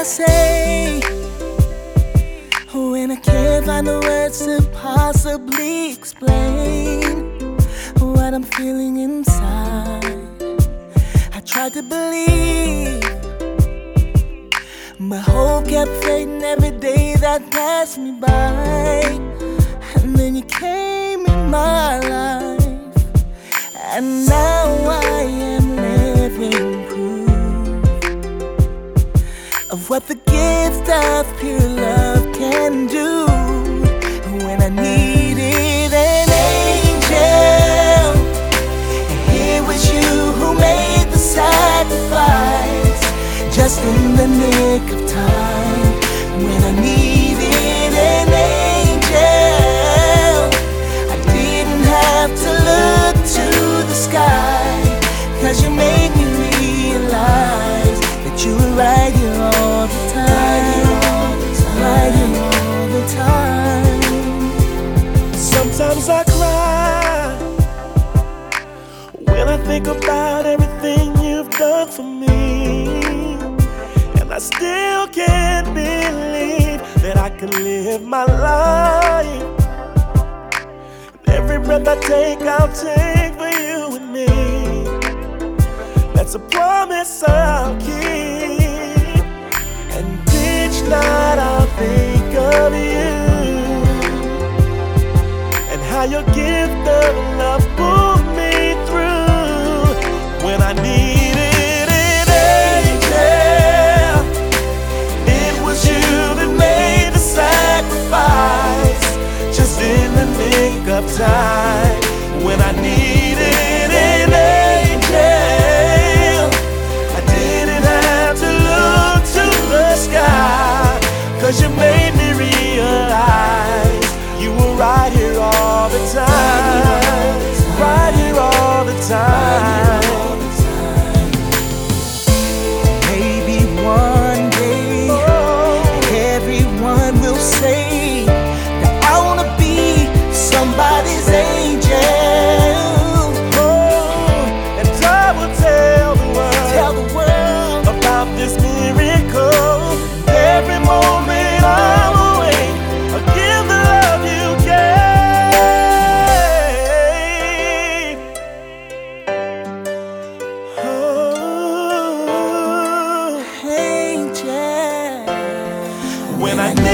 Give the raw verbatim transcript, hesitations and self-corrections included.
say when I can't find the words to possibly explain what I'm feeling inside? I tried to believe, but hope kept fading every day that passed me by. And then you came in my life, and now I am living proof of what the gift of pure love can do. When I needed an angel, and it was you who made the sacrifice, just in the nick of time. When I needed an angel, I didn't have to look to the sky, 'cause you made me realize that you were right here all the time, right here all the time. Sometimes I cry when I think about everything you've done for me, and I still can't believe that I can live my life. Every breath I take, I'll take for you and me. That's a promise I'll keep. And each night I'll think of you, and how your gift of love pulled me through when I needed an angel. It was you that made the sacrifice, just in the nick of time. When I needed an angel, I didn't have to look to the sky, 'cause you made me realize you were right here all the time, right here all the time. Maybe one day everyone will say that I wanna be somebody's angel. Oh, and I will tell the world, Tell the world about this miracle. Every moment I'm awake, I'll give the love you gave. Oh, angel. when I